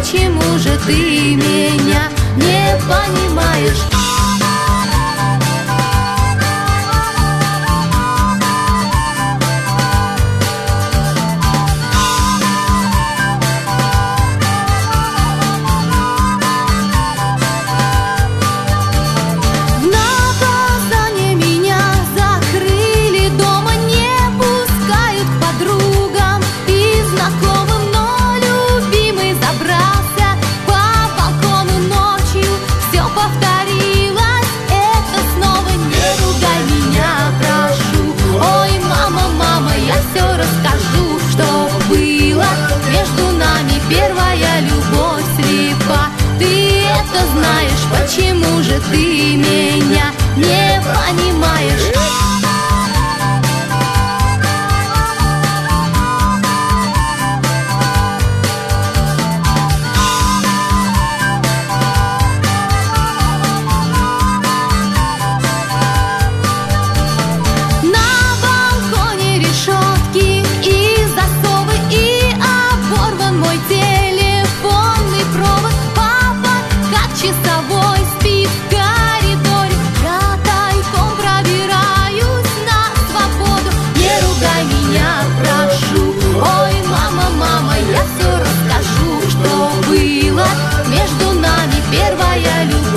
почему же ты меня не понимаешь? Первая любовь слепа. Ты это знаешь, почему же ты меня не понимаешь? Часовой спит в коридоре, я тайком пробираюсь на свободу. Не ругай меня, прошу, ой, мама, мама, я все расскажу, что было между нами. Первая любовь